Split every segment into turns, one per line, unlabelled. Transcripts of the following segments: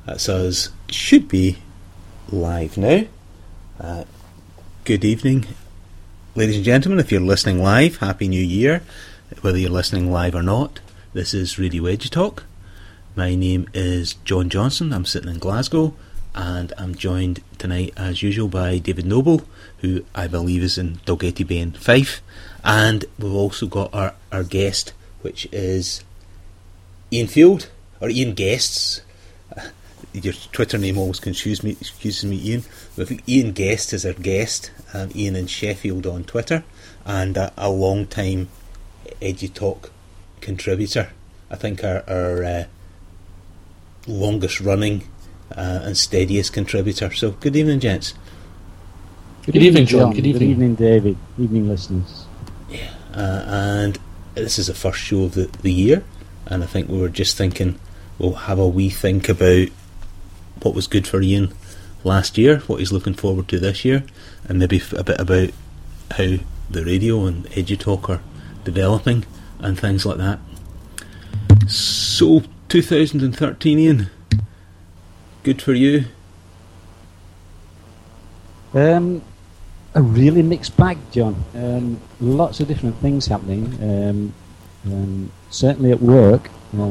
That's us. Should be live now. Good evening, ladies and gentlemen. If you're listening live, Happy New Year. Whether you're listening live or not, this is Radio EduTalk. My name is John Johnson. I'm sitting in Glasgow, and I'm joined tonight, as usual, by David Noble, who I believe is in Dalgety Bay in Fife. And we've also got our guest, which is Ian Field, or Ian Guests. Your Twitter name always confuses me, Ian. I think Ian Guest is our guest. Ian in Sheffield on Twitter, and a long time EduTalk contributor. I think our longest running and steadiest contributor. So good evening, gents.
Good evening, John. Good evening.
Good evening, David. Evening, listeners.
Yeah, and this is the first show of the year, and I think we were just thinking we'll have a wee think about what was good for Ian last year, what he's looking forward to this year, and maybe a bit about how the radio and EduTalk are developing and things like that. So 2013, Ian, good for you?
A really mixed bag, John. Lots of different things happening. Certainly at work.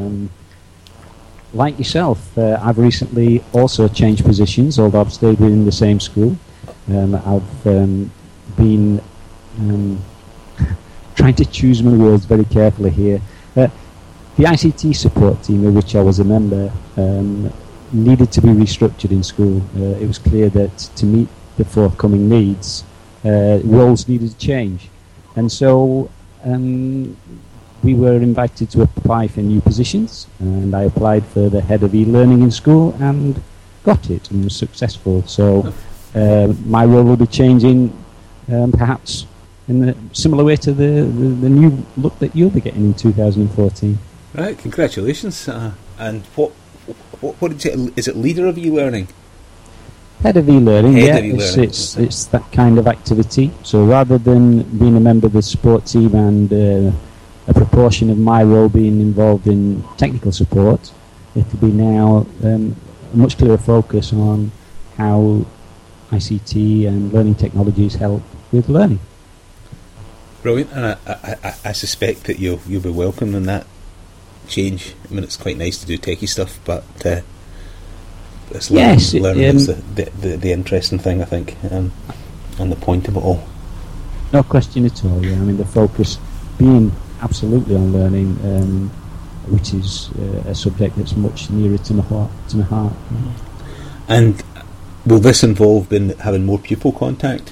Like yourself, I've recently also changed positions, although I've stayed within the same school. I've been trying to choose my words very carefully here. The ICT support team, of which I was a member, needed to be restructured in school. It was clear that to meet the forthcoming needs, roles needed to change. And so we were invited to apply for new positions, and I applied for the head of e-learning in school and got it and was successful. So my role will be changing perhaps in a similar way to the new look that you'll be getting in 2014.
Right, congratulations. And what did you, is it leader of e-learning?
Head of e-learning,
Head
yeah.
of e-learning.
It's that kind of activity. So rather than being a member of the support team and a proportion of my role being involved in technical support, it'll be now a much clearer focus on how ICT and learning technologies help with learning.
Brilliant, and I suspect that you'll be welcome in that change. I mean, it's quite nice to do techie stuff, but it's learning is the interesting thing, I think, and the point of it all.
No question at all. Yeah, I mean the focus being absolutely on learning, which is a subject that's much nearer to my heart.
Mm-hmm. And will this involve having more pupil contact?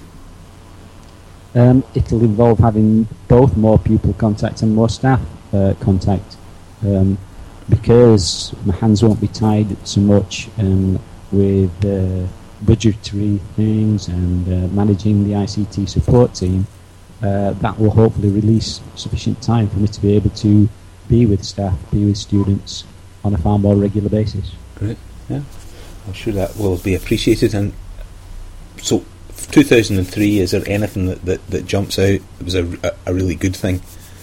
It'll involve having both more pupil contact and more staff contact, because my hands won't be tied so much with budgetary things and managing the ICT support team. That will hopefully release sufficient time for me to be able to be with staff, be with students on a far more regular basis.
Great, yeah. I'm sure that will be appreciated. And so 2003, is there anything that jumps out that was a really good thing?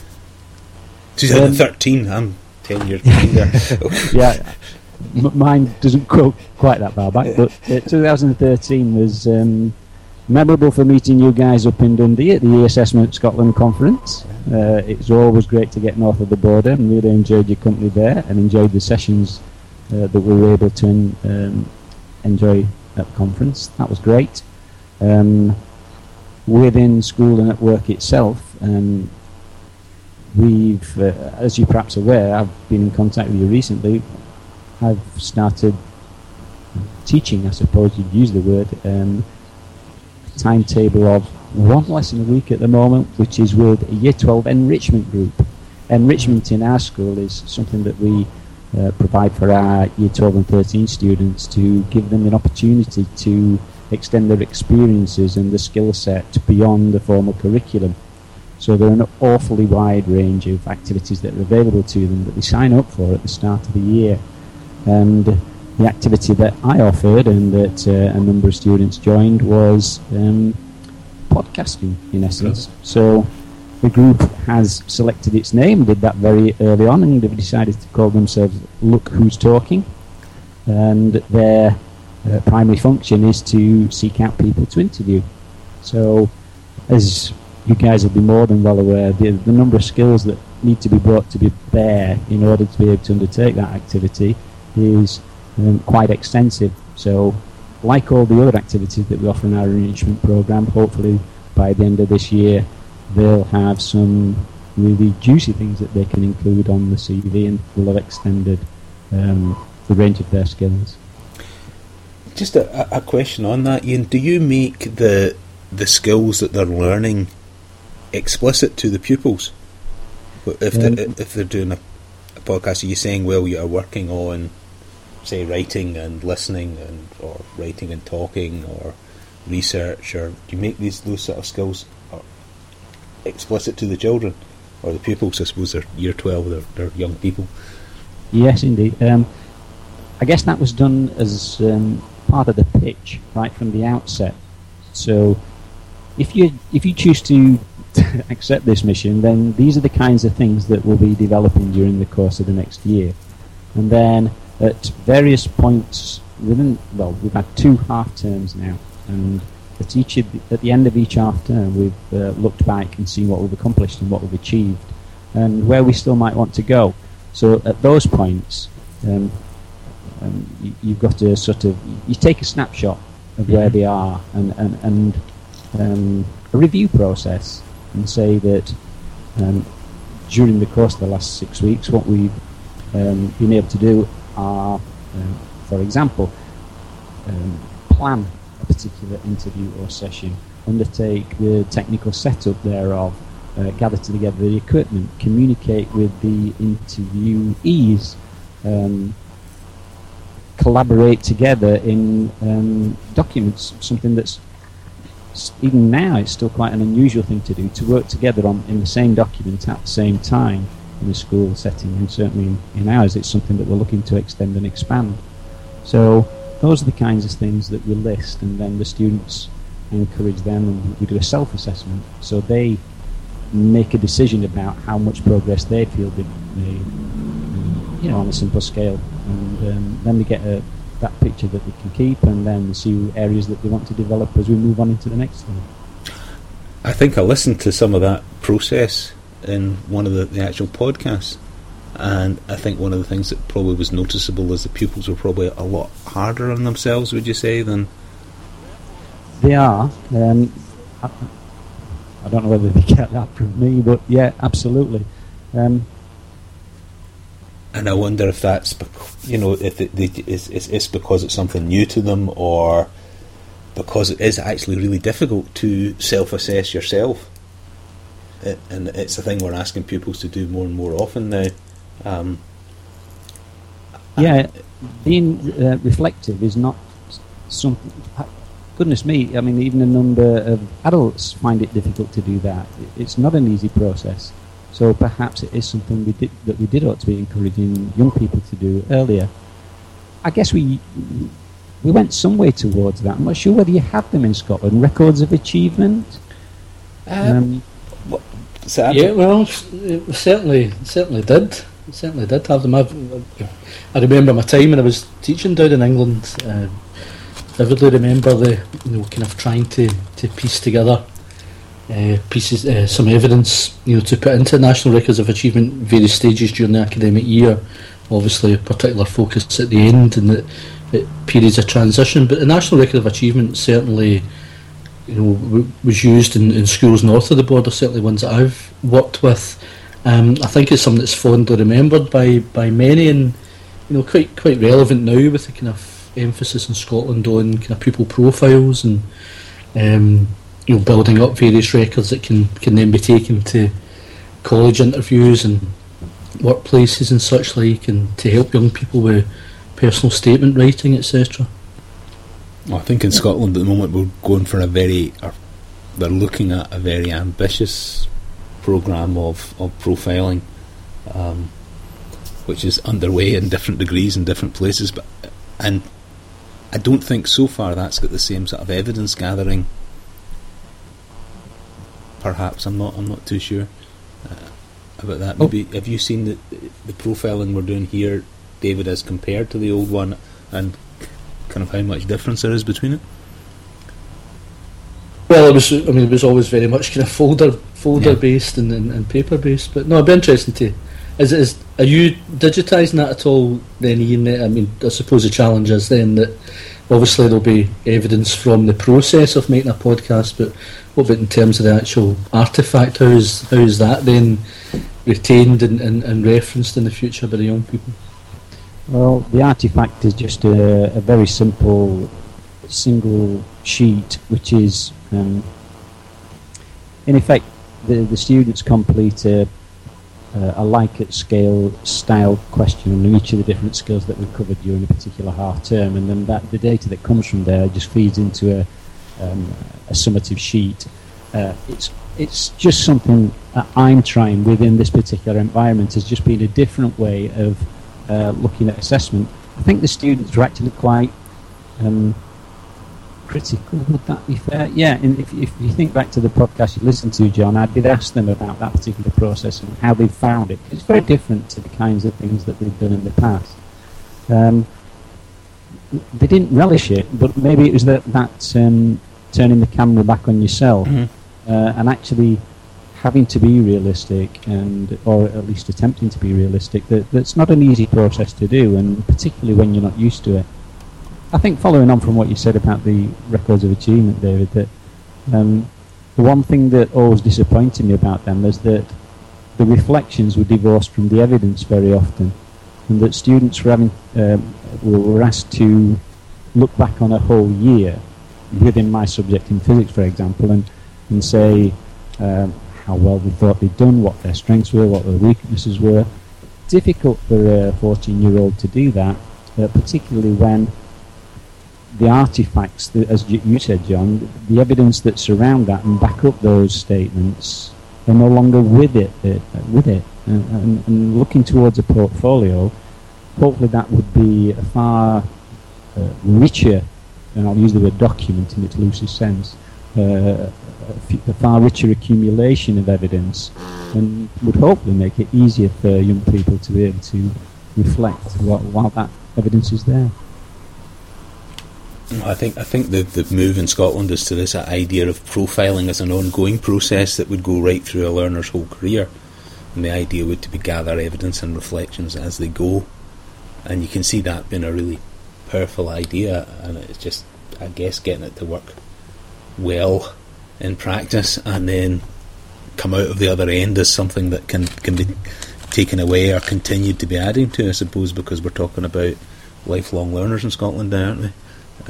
2013, I'm 10 years behind there.
Yeah, mine doesn't go quite that far back, but 2013 was memorable for meeting you guys up in Dundee at the E-Assessment Scotland Conference. It's always great to get north of the border, and really enjoyed your company there and enjoyed the sessions that we were able to enjoy at the conference. That was great. Within school and at work itself, we've, as you're perhaps aware, I've been in contact with you recently. I've started teaching, I suppose you'd use the word, timetable of one lesson a week at the moment, which is with a Year 12 enrichment group. Enrichment in our school is something that we provide for our Year 12 and 13 students to give them an opportunity to extend their experiences and the skill set beyond the formal curriculum. So there are an awfully wide range of activities that are available to them that they sign up for at the start of the year. And the activity that I offered and that a number of students joined was podcasting, in essence. Really? So the group has selected its name, did that very early on, and they've decided to call themselves Look Who's Talking. and their primary function is to seek out people to interview. So, as you guys will be more than well aware, the number of skills that need to be brought to bear in order to be able to undertake that activity is quite extensive. So, like all the other activities that we offer in our enrichment program, hopefully by the end of this year they'll have some really juicy things that they can include on the CV, and will have extended the range of their skills.
Just a question on that, Ian. Do you make the skills that they're learning explicit to the pupils? If they're doing a podcast, are you saying, well, you are working on, say, writing and listening, or writing and talking, or research, or do you make those sort of skills explicit to the children or the pupils? I suppose they're year 12, they're young people.
Yes, indeed. I guess that was done as part of the pitch right from the outset. So if you choose to accept this mission, then these are the kinds of things that we'll be developing during the course of the next year. And then at various points we've had 2 half terms now, and at the end of each half term we've looked back and seen what we've accomplished and what we've achieved and where we still might want to go. So at those points you've got to you take a snapshot of where they are and a review process, and say that during the course of the last 6 weeks what we've been able to do are, for example, plan a particular interview or session, undertake the technical setup thereof, gather together the equipment, communicate with the interviewees, collaborate together in documents, something that's even now it's still quite an unusual thing to do, to work together in the same document at the same time in a school setting, and certainly in ours it's something that we're looking to extend and expand. So those are the kinds of things that we list, and then the students encourage them, and we do a self-assessment, so they make a decision about how much progress they feel they've made, on a simple scale, and then they get that picture that they can keep, and then see areas that they want to develop as we move on into the next thing.
I think I listened to some of that process in one of the actual podcasts, and I think one of the things that probably was noticeable is the pupils were probably a lot harder on themselves, would you say, than...
They are. I don't know whether they get that from me, but yeah, absolutely.
And I wonder if that's, if it's because it's something new to them, or because it is actually really difficult to self-assess yourself. And it's a thing we're asking pupils to do more and more often now.
Being reflective is not something... Goodness me, I mean, even a number of adults find it difficult to do that. It's not an easy process. So perhaps it is something we did ought to be encouraging young people to do earlier. I guess we went some way towards that. I'm not sure whether you have them in Scotland, records of achievement.
It certainly did. It certainly did have them. I remember my time when I was teaching down in England. I vividly remember the kind of trying to piece together pieces, some evidence, to put into National Records of Achievement various stages during the academic year. Obviously, a particular focus at the end and at periods of transition. But the National Record of Achievement certainly, was used in schools north of the border. Certainly, ones that I've worked with. I think it's something that's fondly remembered by many, and quite relevant now with the kind of emphasis in Scotland on kind of pupil profiles and building up various records that can then be taken to college interviews and workplaces and such like, and to help young people with personal statement writing, etc.
I think in Scotland at the moment we're going for they're looking at a very ambitious programme of profiling, which is underway in different degrees in different places, and I don't think so far that's got the same sort of evidence gathering. Perhaps I'm not too sure about that. Maybe have you seen the profiling we're doing here, David, as compared to the old one? and kind of how much difference there is between it?
Well, it was always very much kind of folder based and paper based. But no, it'd be interesting to. Are you digitising that at all then, Ian? I mean, I suppose the challenge is then that obviously there'll be evidence from the process of making a podcast, but what about in terms of the actual artefact? How is that then retained and referenced in the future by the young people?
Well, the artefact is just a very simple single sheet, which is in effect the students complete a Likert scale style question on each of the different skills that we've covered during a particular half term, and then the data that comes from there just feeds into a summative sheet. It's just something that I'm trying within this particular environment has just been a different way of looking at assessment. I think the students are actually quite critical. Would that be fair? Yeah, and if you think back to the podcast you listened to, John, I did ask them about that particular process and how they found it. It's very different to the kinds of things that they've done in the past. They didn't relish it, but maybe it was that turning the camera back on yourself and actually having to be realistic, or at least attempting to be realistic. That's not an easy process to do, and particularly when you're not used to it. I think, following on from what you said about the records of achievement, David, that the one thing that always disappointed me about them is that the reflections were divorced from the evidence very often, and that students were asked to look back on a whole year within my subject in physics, for example, and say how well they thought they'd done, what their strengths were, what their weaknesses were. Difficult for a 14-year-old to do that, particularly when the artefacts, as you said, John, the evidence that surround that and back up those statements are no longer with it. And looking towards a portfolio, hopefully that would be a far richer, and I'll use the word document in its loosest sense, a far richer accumulation of evidence, and would hopefully make it easier for young people to be able to reflect while that evidence is there.
I think the move in Scotland is to this idea of profiling as an ongoing process that would go right through a learner's whole career, and the idea would to be gather evidence and reflections as they go, and you can see that being a really powerful idea, and it's just, I guess, getting it to work well in practice and then come out of the other end as something that can be taken away or continued to be added to, I suppose, because we're talking about lifelong learners in Scotland, aren't we?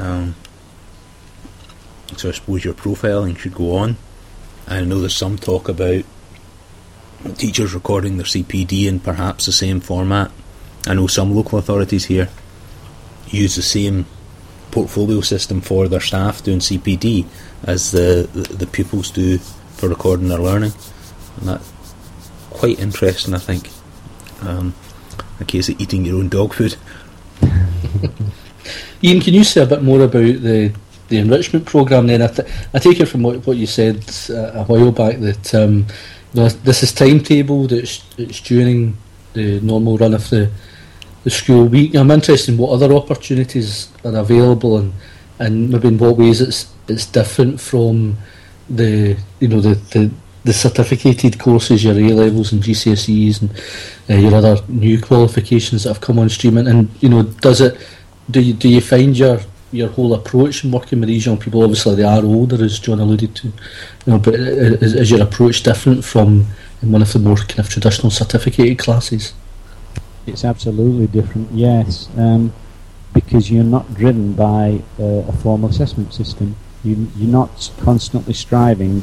So I suppose your profiling should go on. I know there's some talk about teachers recording their CPD in perhaps the same format. I know some local authorities here use the same portfolio system for their staff doing CPD as the pupils do for recording their learning, and that's quite interesting, I think. A case of eating your own dog food.
Ian, can you say a bit more about the enrichment programme then? I take it from what you said a while back that this is timetabled, it's during the normal run of the school week. I'm interested in what other opportunities are available and maybe in what ways it's different from the certificated courses, your A-levels and GCSEs and your other new qualifications that have come on stream, and do you find your whole approach in working with these young people, obviously they are older, as John alluded to, but is your approach different from in one of the more kind of traditional certificated classes?
It's absolutely different, yes, because you're not driven by a formal assessment system. You're not constantly striving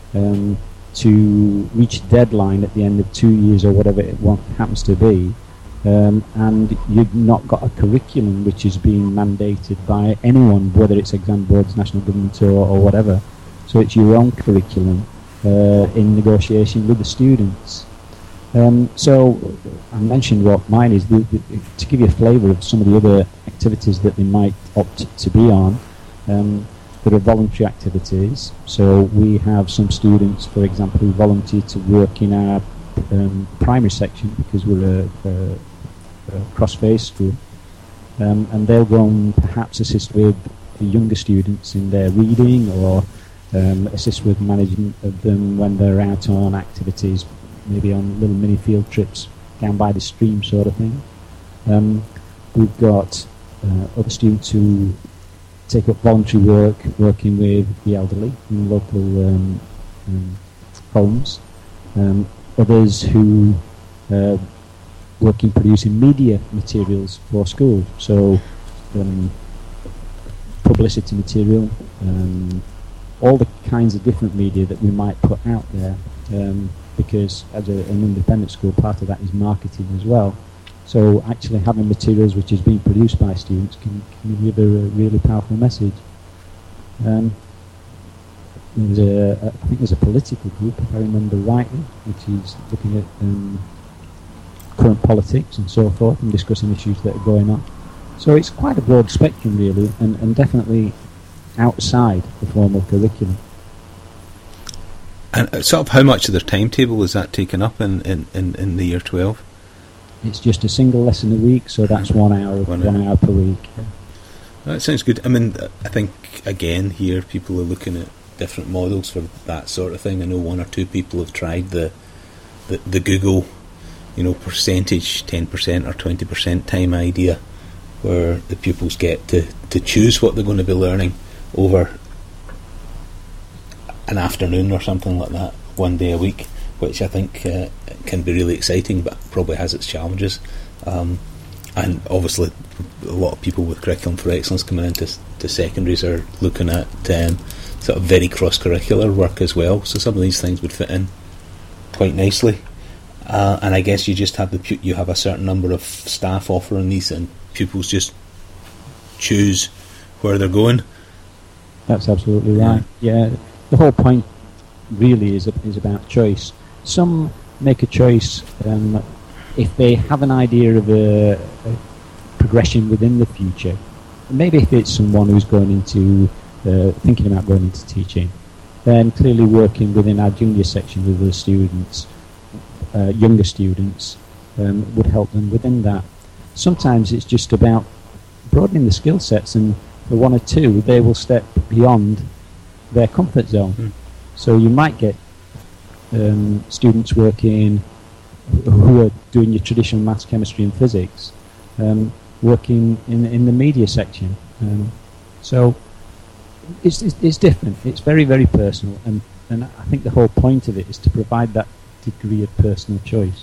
to reach a deadline at the end of 2 years or whatever it happens to be. And you've not got a curriculum which is being mandated by anyone, whether it's exam boards, national government or whatever. So it's your own curriculum in negotiation with the students. So I mentioned what mine is, to give you a flavour of some of the other activities that they might opt to be on. There are voluntary activities. So we have some students, for example, who volunteer to work in our primary section because we're a cross-phase school, and they'll go and perhaps assist with the younger students in their reading, or assist with management of them when they're out on activities, maybe on little mini field trips down by the stream sort of thing. We've got other students who take up voluntary work working with the elderly in local homes. Others who work in producing media materials for schools, so publicity material, all the kinds of different media that we might put out there, because as an independent school, part of that is marketing as well. So actually having materials which is being produced by students can give a really powerful message. I think there's a political group, if I remember rightly, which is looking at current politics and so forth, and discussing issues that are going on. So it's quite a broad spectrum, really, and definitely outside the formal curriculum.
And sort of how much of their timetable is that taken up in the year 12?
It's just a single lesson a week, so that's 1 hour, 1 hour per week. Yeah.
That sounds good. I mean, I think, again, here people are looking at different models for that sort of thing. I know 1 or 2 people have tried the Google, percentage, 10% or 20% time idea, where the pupils get to choose what they're going to be learning over an afternoon or something like that, 1 day a week, which I think can be really exciting, but probably has its challenges. And obviously a lot of people with Curriculum for Excellence coming into secondaries are looking at sort of very cross-curricular work as well, so some of these things would fit in quite nicely. And I guess you just have you have a certain number of staff offering these, and pupils just choose where they're going.
That's absolutely right. Yeah, the whole point really is about choice. Some make a choice if they have an idea of a progression within the future. Maybe if it's someone who's going into thinking about going into teaching, then clearly working within our junior section with the students, younger students, would help them within that. Sometimes it's just about broadening the skill sets, and for 1 or 2 they will step beyond their comfort zone. So you might get students working who are doing your traditional maths, chemistry and physics, working in the media section. So it's different. It's very, very personal, and I think the whole point of it is to provide that degree of personal choice.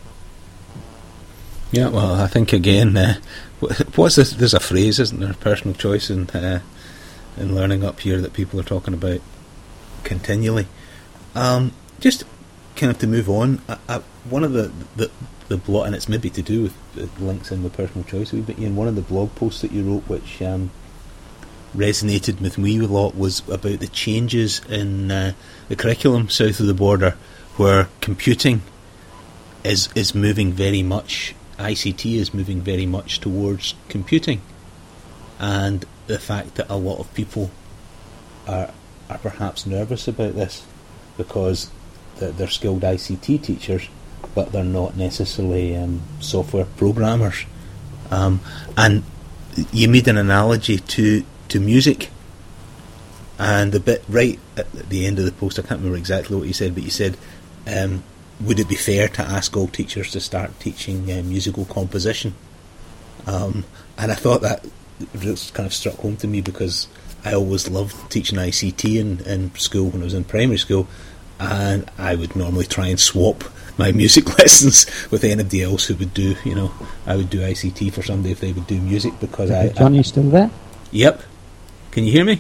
Yeah, well, I think again, what's this? There's a phrase, isn't there? Personal choice in learning up here that people are talking about continually. Just kind of to move on, one of the blog, and it's maybe to do with links in with personal choice a wee bit, Ian, one of the blog posts that you wrote which resonated with me a lot was about the changes in the curriculum south of the border, where computing is moving very much, ICT is moving very much towards computing, and the fact that a lot of people are perhaps nervous about this because they're skilled ICT teachers, but they're not necessarily software programmers. And you made an analogy to music, and the bit right at the end of the post, I can't remember exactly what you said, but you said, would it be fair to ask all teachers to start teaching musical composition? And I thought that just kind of struck home to me, because I always loved teaching ICT in school when I was in primary school, and I would normally try and swap my music lessons with anybody else who would do, I would do ICT for somebody if they would do music, because
John, you still there?
Yep. Can you hear me?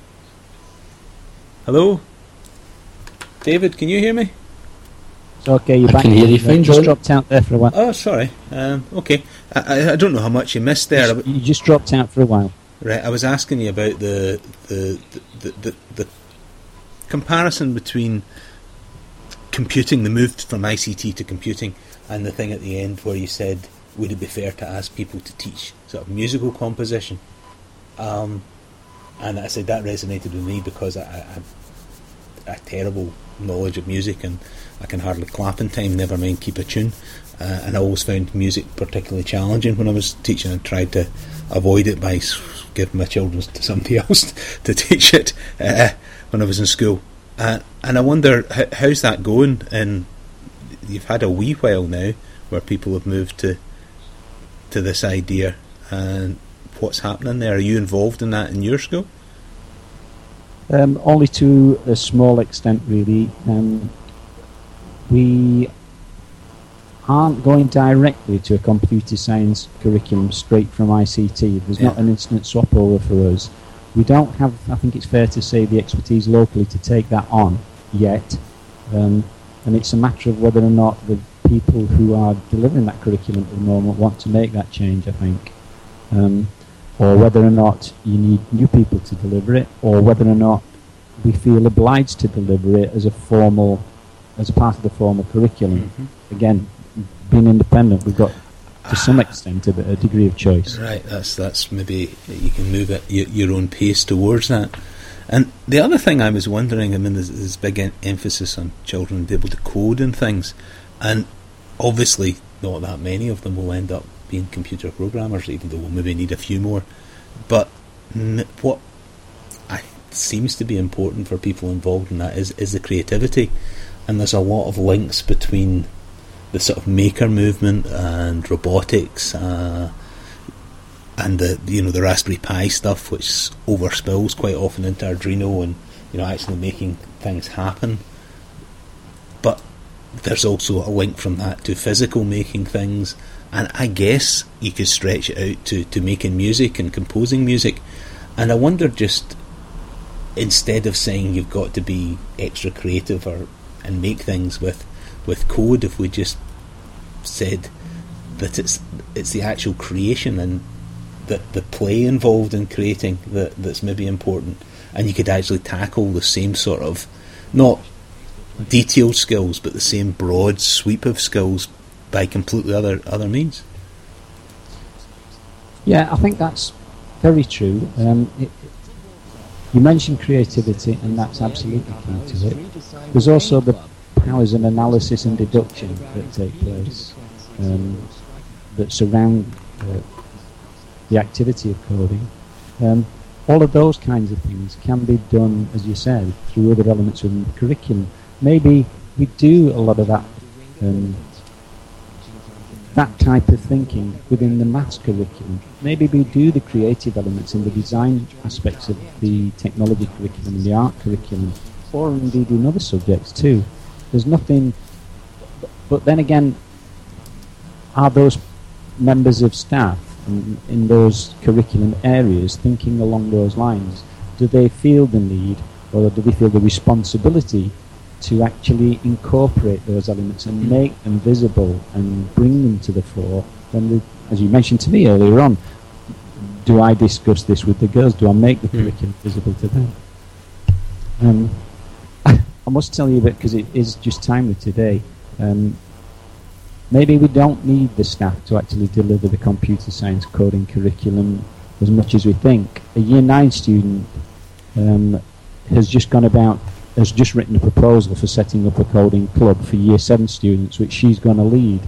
Hello? David, can you hear me?
It's okay, you're
I
back.
can hear you fine,
just
John.
dropped out there for a while.
Oh, sorry. Okay. I don't know how much you missed there.
You just dropped out for a while.
Right, I was asking you about the comparison between computing, the move from ICT to computing, and the thing at the end where you said, would it be fair to ask people to teach sort of musical composition? And I said that resonated with me, because I had a terrible knowledge of music, and I can hardly clap in time, never mind keep a tune. And I always found music particularly challenging when I was teaching, and tried to avoid it by giving my children to somebody else to teach it when I was in school. And I wonder, how's that going? And you've had a wee while now where people have moved to this idea, and what's happening there? Are you involved in that in your school?
Only to a small extent, really. We aren't going directly to a computer science curriculum straight from ICT. There's not an instant swap over for us. We don't have, I think it's fair to say, the expertise locally to take that on yet. And it's a matter of whether or not the people who are delivering that curriculum at the moment want to make that change, I think. Or whether or not you need new people to deliver it, or whether or not we feel obliged to deliver it as a part of the formal curriculum. Mm-hmm. Again, being independent, we've got to some extent a degree of choice.
Right, that's maybe you can move at your own pace towards that. And the other thing I was wondering, I mean, there's big emphasis on children being able to code and things, and obviously not that many of them will end up being computer programmers, even though we'll maybe need a few more. But what seems to be important for people involved in that is the creativity, and there's a lot of links between the sort of maker movement and robotics and the Raspberry Pi stuff, which overspills quite often into Arduino and actually making things happen. But there's also a link from that to physical making things, and I guess you could stretch it out to making music and composing music. And I wonder, just instead of saying you've got to be extra creative and make things with code, if we just said that it's the actual creation and the play involved in creating that's maybe important, and you could actually tackle the same sort of, not detailed skills, but the same broad sweep of skills by completely other means.
Yeah, I think that's very true. You mentioned creativity, and that's absolutely key to it. There's also the powers of analysis and deduction that take place that surround the activity of coding. All of those kinds of things can be done, as you said, through other elements of the curriculum. Maybe we do a lot of that type of thinking within the maths curriculum. Maybe we do the creative elements in the design aspects of the technology curriculum and the art curriculum, or indeed in other subjects too. There's nothing, but then again, are those members of staff in those curriculum areas thinking along those lines? Do they feel the need, or do they feel the responsibility to actually incorporate those elements and make them visible and bring them to the fore? When as you mentioned to me earlier on, do I discuss this with the girls? Do I make the curriculum visible to them? I must tell you that, because it is just timely today, maybe we don't need the staff to actually deliver the computer science coding curriculum as much as we think. A Year 9 student has just written a proposal for setting up a coding club for Year 7 students, which she's going to lead.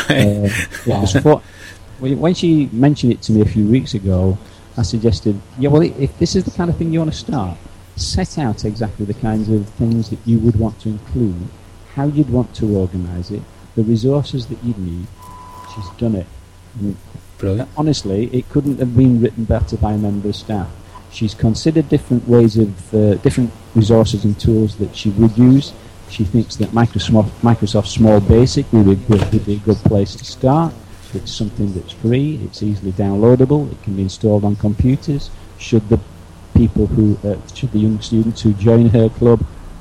When she mentioned it to me a few weeks ago, I suggested, if this is the kind of thing you want to start, set out exactly the kinds of things that you would want to include, how you'd want to organise it, the resources that you'd need. She's done it.
Brilliant.
Honestly, it couldn't have been written better by a member of staff. She's considered different ways of different resources and tools that she would use. She thinks that Microsoft Small Basic would be a good place to start. It's something that's free, it's easily downloadable, it can be installed on computers. Should the young students who join her club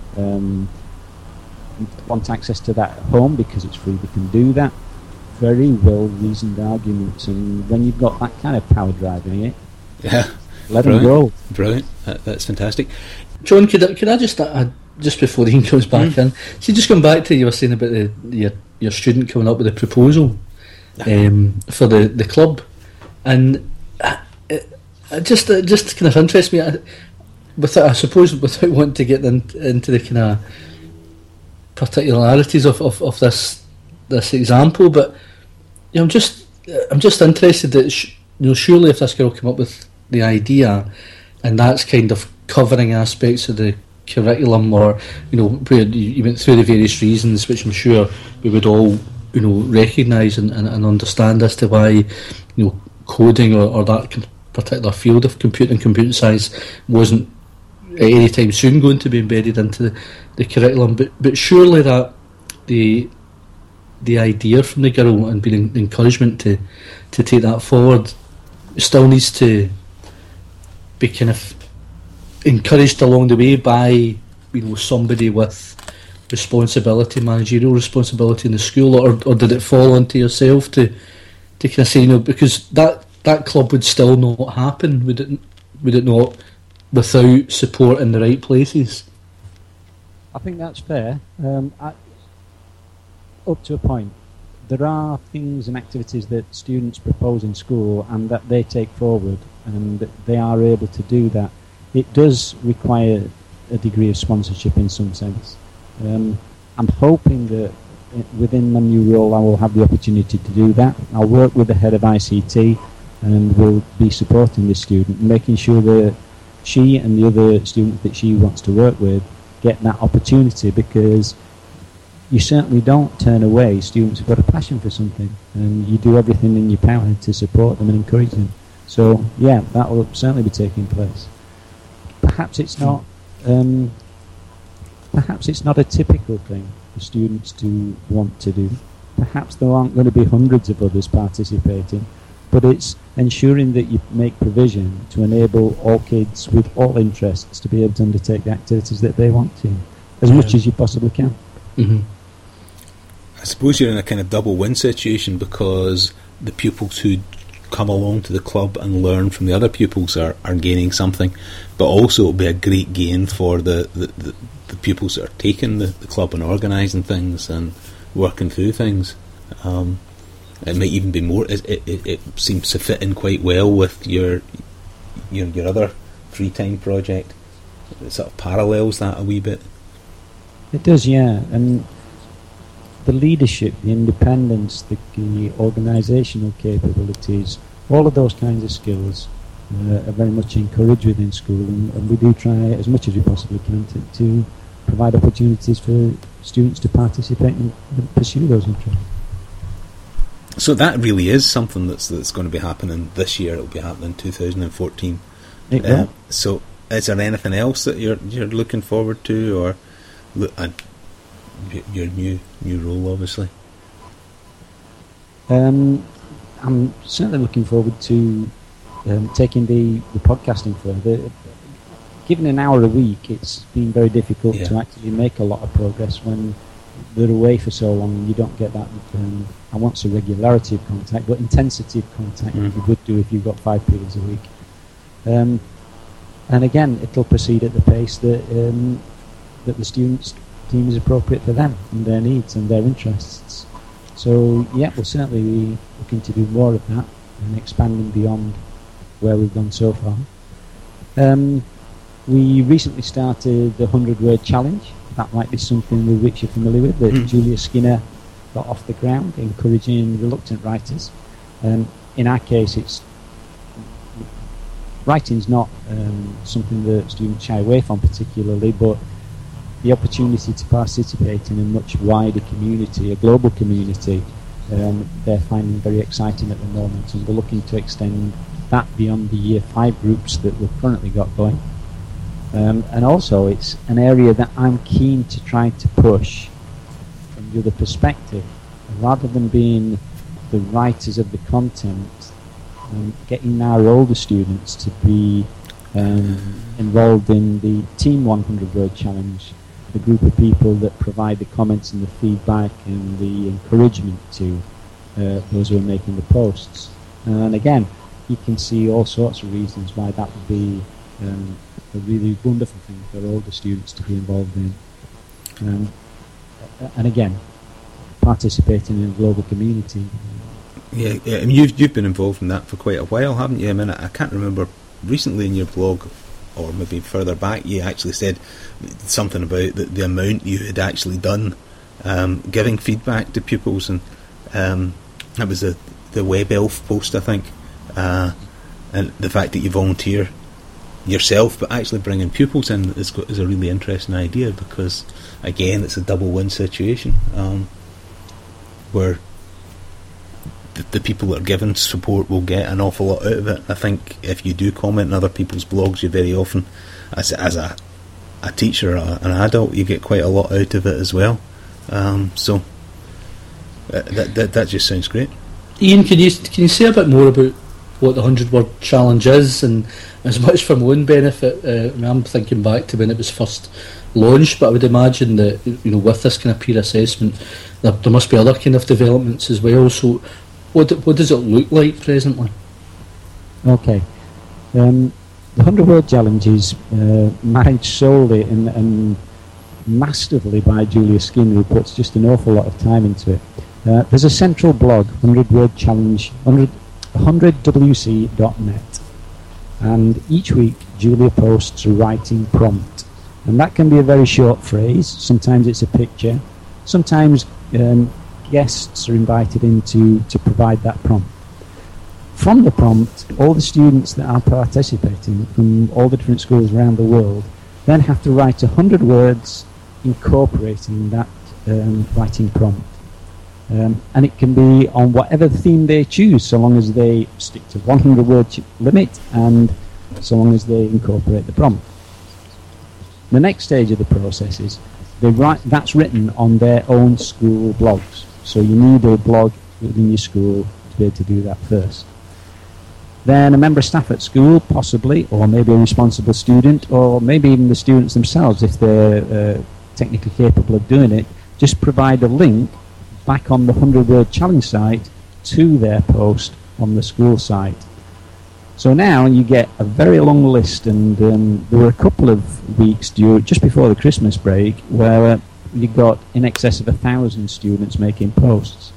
want access to that at home because it's free, they can do that. Very well reasoned arguments, and when you've got that kind of power driving it, let them go.
Brilliant. That's fantastic.
John, could I just before Ian comes back in, so just come back to you were saying about your student coming up with a proposal for the club, and just kind of interests me. I suppose without wanting to get into the kind of, particularities of this example, but I'm just interested that surely if this girl came up with the idea, and that's kind of covering aspects of the curriculum, or where you went through the various reasons, which I'm sure we would all recognise and understand as to why coding or that particular field of computer science wasn't at any time soon going to be embedded into the curriculum, but surely that the idea from the girl and being the encouragement to take that forward still needs to be kind of encouraged along the way by somebody with responsibility, managerial responsibility in the school, or did it fall onto yourself to kind of say because that club would still not happen, would it not, without support in the right places?
I think that's fair. Up to a point. There are things and activities that students propose in school and that they take forward, and they are able to do that. It does require a degree of sponsorship in some sense. I'm hoping that within my new role I will have the opportunity to do that. I'll work with the head of ICT and will be supporting this student, making sure that she and the other students that she wants to work with get that opportunity, because you certainly don't turn away students who've got a passion for something, and you do everything in your power to support them and encourage them. So yeah, that will certainly be taking place. Perhaps it's not a typical thing for students to want to do. Perhaps there aren't going to be hundreds of others participating, but it's ensuring that you make provision to enable all kids with all interests to be able to undertake the activities that they want to, as much as you possibly can.
Mm-hmm.
I suppose you're in a kind of double win situation, because the pupils who come along to the club and learn from the other pupils are gaining something, but also it'll be a great gain for the pupils that are taking the club and organising things and working through things. It might even be more. It seems to fit in quite well with your other free time project. It sort of parallels that a wee bit.
It does, yeah. And the leadership, the independence, the organisational capabilities, all of those kinds of skills are very much encouraged within school, and we do try as much as we possibly can to provide opportunities for students to participate and pursue those interests.
So that really is something that's going to be happening this year. It'll be happening in 2014. So is there anything else that you're looking forward to, or your new role, obviously?
I'm certainly looking forward to taking the podcasting further. Given an hour a week, it's been very difficult to actually make a lot of progress when they're away for so long and you don't get that, I won't say regularity of contact, but intensity of contact that you would do if you've got 5 periods a week. And again, it'll proceed at the pace that the students' team is appropriate for them and their needs and their interests. So yeah, we'll certainly be looking to do more of that and expanding beyond where we've gone so far. We recently started the 100-word challenge. That might be something with which you're familiar with, that Julia Skinner got off the ground, encouraging reluctant writers. In our case, writing's not something that students shy away from particularly, but the opportunity to participate in a much wider community, a global community, they're finding very exciting at the moment, and we're looking to extend that beyond the Year 5 groups that we've currently got going. And also it's an area that I'm keen to try to push from the other perspective, rather than being the writers of the content, getting our older students to be involved in the Team 100-word challenge, the group of people that provide the comments and the feedback and the encouragement to those who are making the posts. And again, you can see all sorts of reasons why that would be a really wonderful thing for older students to be involved in. And again, participating in a global community.
Yeah. I mean, you've been involved in that for quite a while, haven't you? I mean, I can't remember recently in your blog or maybe further back, you actually said something about the amount you had actually done giving feedback to pupils, and that was the Web Elf post, I think, and the fact that you volunteer yourself but actually bringing pupils in is a really interesting idea, because again it's a double win situation, where the people that are given support will get an awful lot out of it. I think if you do comment on other people's blogs, you very often, as a teacher, an adult, you get quite a lot out of it as well. So that just sounds great.
Ian, can you say a bit more about what the 100-word challenge is, and as much for my own benefit? I'm thinking back to when it was first launched, but I would imagine that with this kind of peer assessment, there must be other kind of developments as well. So, what does it look like presently?
Okay, the 100-word challenge is managed solely and masterfully by Julia Skin, who puts just an awful lot of time into it. There's a central blog, 100-word challenge, 100wc.net, and each week Julia posts a writing prompt, and that can be a very short phrase. Sometimes it's a picture, sometimes guests are invited in to provide that prompt. From the prompt, all the students that are participating from all the different schools around the world then have to write 100 words incorporating that writing prompt. And it can be on whatever theme they choose, so long as they stick to 100 word limit and so long as they incorporate the prompt. The next stage of the process is that's written on their own school blogs. So you need a blog within your school to be able to do that first. Then a member of staff at school, possibly, or maybe a responsible student, or maybe even the students themselves, if they're technically capable of doing it, just provide a link back on the 100-word challenge site to their post on the school site. So now you get a very long list, and there were a couple of weeks just before the Christmas break where you got in excess of 1,000 students making posts.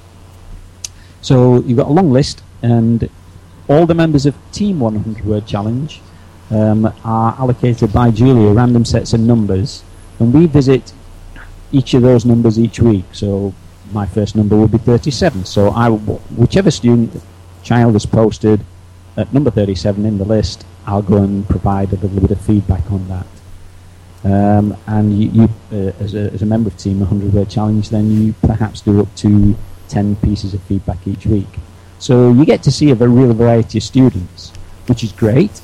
So you've got a long list, and all the members of Team 100-word challenge are allocated by Julia random sets of numbers, and we visit each of those numbers each week. So my first number will be 37. So whichever child has posted at number 37 in the list, I'll go and provide a little bit of feedback on that. And you as a member of Team 100-word challenge, then you perhaps do up to 10 pieces of feedback each week. So you get to see a real variety of students, which is great.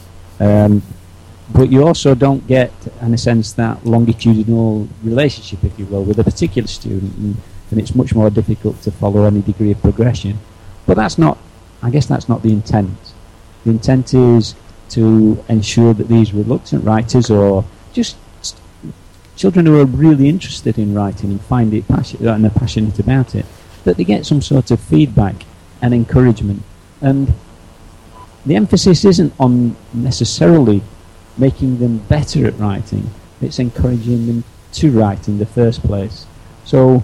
But you also don't get, in a sense, that longitudinal relationship, if you will, with a particular student, and it's much more difficult to follow any degree of progression. But I guess that's not the intent. The intent is to ensure that these reluctant writers, or just children who are really interested in writing and find it and are passionate about it, that they get some sort of feedback and encouragement. And the emphasis isn't on necessarily making them better at writing, it's encouraging them to write in the first place. So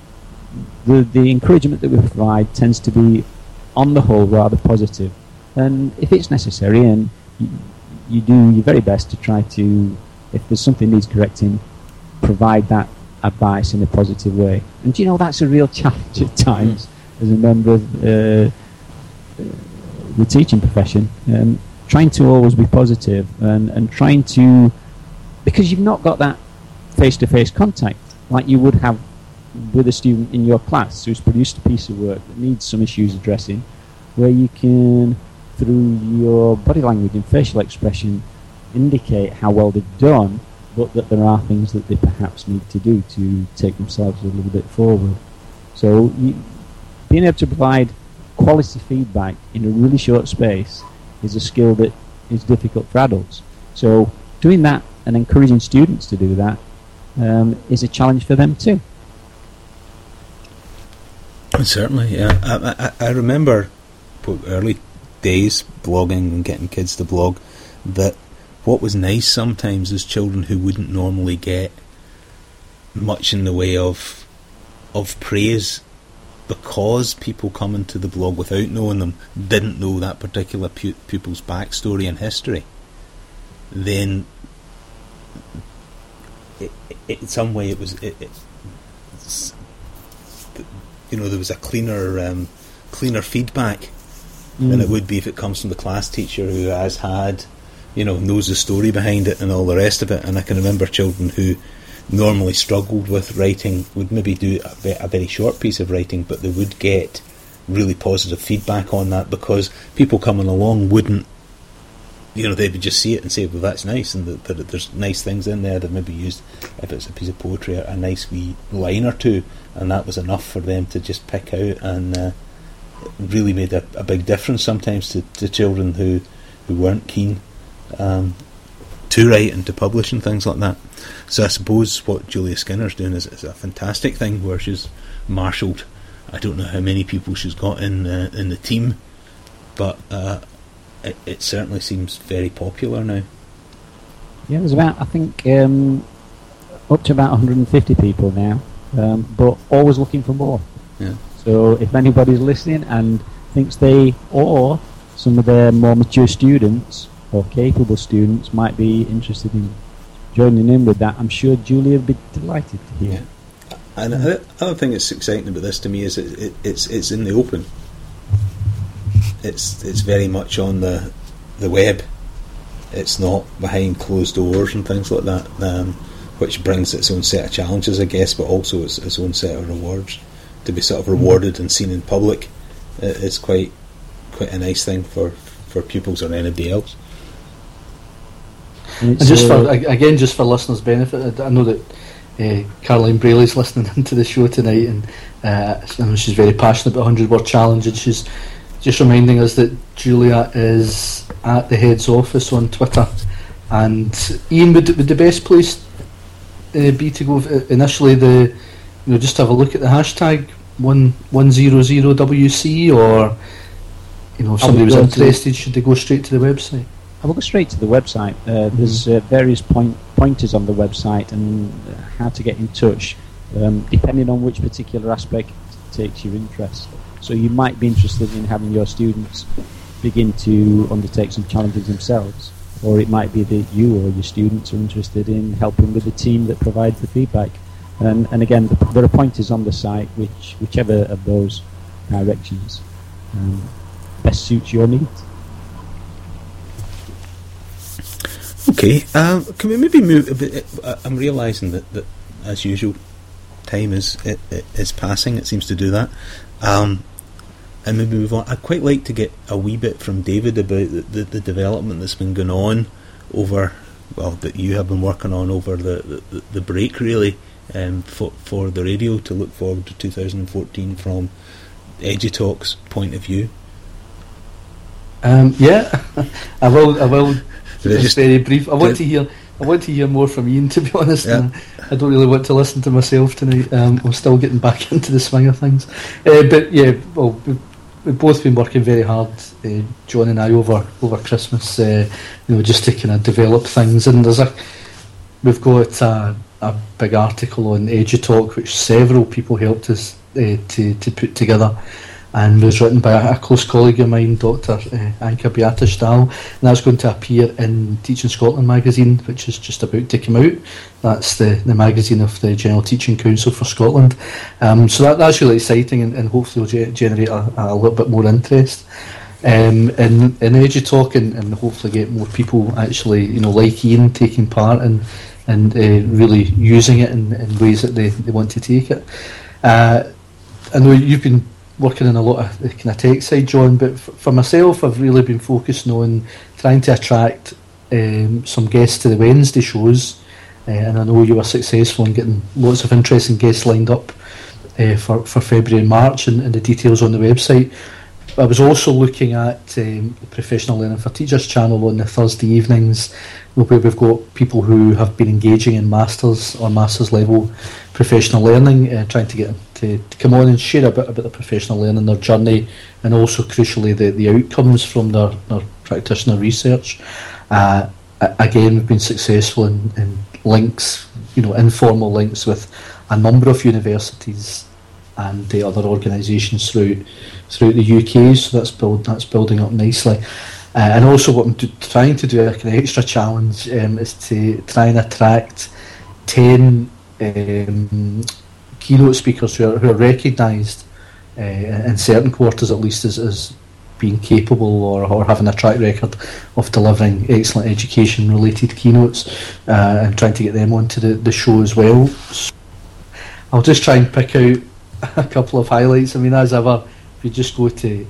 the encouragement that we provide tends to be, on the whole, rather positive. And if it's necessary, and you do your very best to try to, if there's something needs correcting, provide that advice in a positive way. And that's a real challenge at times as a member of the teaching profession, trying to always be positive and trying to, because you've not got that face-to-face contact like you would have with a student in your class who's produced a piece of work that needs some issues addressing, where you can, through your body language and facial expression, indicate how well they've done, but that there are things that they perhaps need to do to take themselves a little bit forward. So being able to provide quality feedback in a really short space is a skill that is difficult for adults. So doing that and encouraging students to do that is a challenge for them too.
Certainly, yeah. I remember early days blogging and getting kids to blog, that what was nice sometimes is children who wouldn't normally get much in the way of praise, because people coming to the blog without knowing them didn't know that particular pupil's backstory and history, then in some way it was there was a cleaner feedback than it would be if it comes from the class teacher who has had, knows the story behind it and all the rest of it. And I can remember children who normally struggled with writing would maybe do a very short piece of writing, but they would get really positive feedback on that, because people coming along wouldn't, they would just see it and say, well, that's nice, and that there's nice things in there. They've maybe used, if it's a piece of poetry, a nice wee line or two, and that was enough for them to just pick out, and really made a big difference sometimes to children who weren't keen to write and to publish and things like that. So I suppose what Julia Skinner's doing is a fantastic thing, where she's marshalled, I don't know how many people she's got in the team, but it certainly seems very popular now.
Yeah, there's about, I think, up to about 150 people now, but always looking for more.
Yeah.
So if anybody's listening and thinks they, or some of their more mature students or capable students might be interested in joining in with that, I'm sure Julia would be delighted to hear.
Yeah. And the other thing that's exciting about this to me is it's in the open. It's very much on the web. It's not behind closed doors and things like that, which brings its own set of challenges, I guess, but also its own set of rewards. To be sort of rewarded and seen in public, it's quite a nice thing for pupils or anybody else.
And just for listeners' benefit, I know that Caroline Brayley's listening into the show tonight, and I know she's very passionate about 100-word challenge, and she's just reminding us that Julia is at the head's office on Twitter. And Ian, would the best place be to go initially just have a look at the hashtag 100WC, or if somebody was interested, should they go straight to the website?
I will go straight to the website. There's various pointers on the website and how to get in touch, depending on which particular aspect takes your interest. So you might be interested in having your students begin to undertake some challenges themselves, or it might be that you or your students are interested in helping with the team that provides the feedback. And again, there are pointers on the site whichever of those directions best suits your needs.
Okay, can we maybe move a bit? I'm realising that as usual, time is passing. It seems to do that, and maybe move on. I'd quite like to get a wee bit from David about the development that's been going on that you have been working on over the break, really. For the radio, to look forward to 2014 from EduTalk's point of view.
Yeah, I will. It's very brief. I want to hear more from Ian, to be honest.
Yeah.
I don't really want to listen to myself tonight. I'm still getting back into the swing of things. But yeah, well, we've both been working very hard, John and I, over Christmas. Just to kind of develop things, and we've got a big article on EduTalk which several people helped us to put together, and was written by a close colleague of mine, Dr. Anka Beata Stahl, and that's going to appear in Teaching Scotland magazine, which is just about to come out. That's the magazine of the General Teaching Council for Scotland. So that's really exciting, and hopefully will generate a little bit more interest in EduTalk, and hopefully get more people actually, like Ian, taking part and really using it in ways that they want to take it. I know you've been working on a lot of the kind of tech side, John, but for myself, I've really been focusing on trying to attract some guests to the Wednesday shows, and I know you were successful in getting lots of interesting guests lined up for February and March, and the details on the website. I was also looking at the Professional Learning for Teachers channel on the Thursday evenings, where we've got people who have been engaging in masters or masters level professional learning, trying to get them to come on and share a bit about the professional learning, their journey, and also crucially the outcomes from their practitioner research. Again, we've been successful in links, informal links with a number of universities and other organisations throughout the UK, so that's building up nicely. And also what I'm trying to do, like an extra challenge, is to try and attract 10 keynote speakers who are recognised in certain quarters at least as being capable or having a track record of delivering excellent education related keynotes, and trying to get them onto the show as well. So I'll just try and pick out a couple of highlights. I mean, as ever, if you just go to